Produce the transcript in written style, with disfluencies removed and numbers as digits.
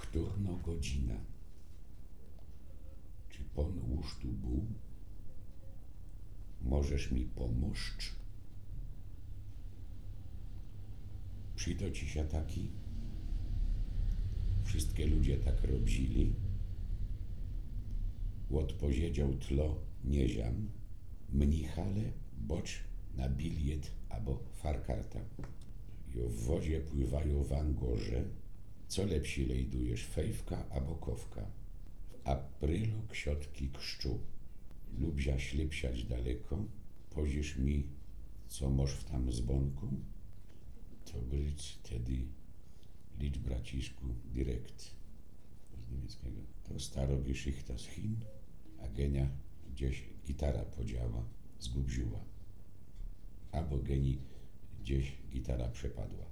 Którno godzina? Czy pon już tu był? Możesz mi pomóż? Przyto ci się taki? Wszystkie ludzie tak robili. Odpowiedział tlo nieziam. Mnichale, bocz na biliet albo farkarta. Jo w wodzie pływają wangorze. Co lepsi lejdujesz, fejwka albo kowka? W aprylu ksiotki krzczu. Lubzia ślipsiać daleko. Pozisz mi, co moż w tam zbonku? To być wtedy licz braciszku direkt z niemieckiego. To staro geschichta z Chin, a genia gdzieś gitara podziała, zgubiła. Albo geni gdzieś gitara przepadła.